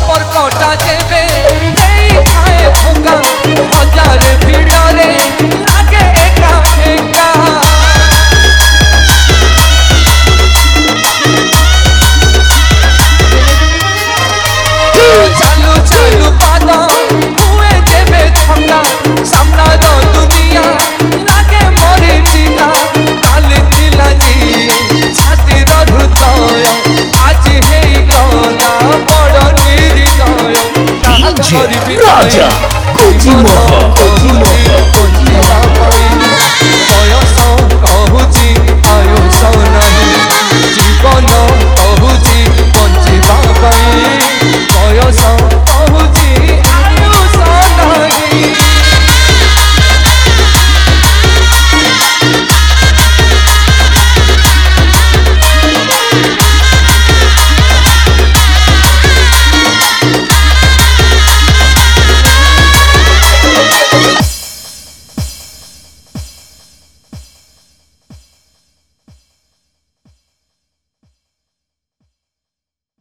সম্পর্কটা যেবে এই খায় ফোকা হাজার ভিড়রে লাগে একা একা চালু চালু পাতা হুয়ে যেবে ছকা সামনা দো দুনিয়া লাগে মরে চিনা কালে দিলা জি ছাতির হৃদয় আজ হেই গলা বড় নির্দয় রাজা কোচিমোহ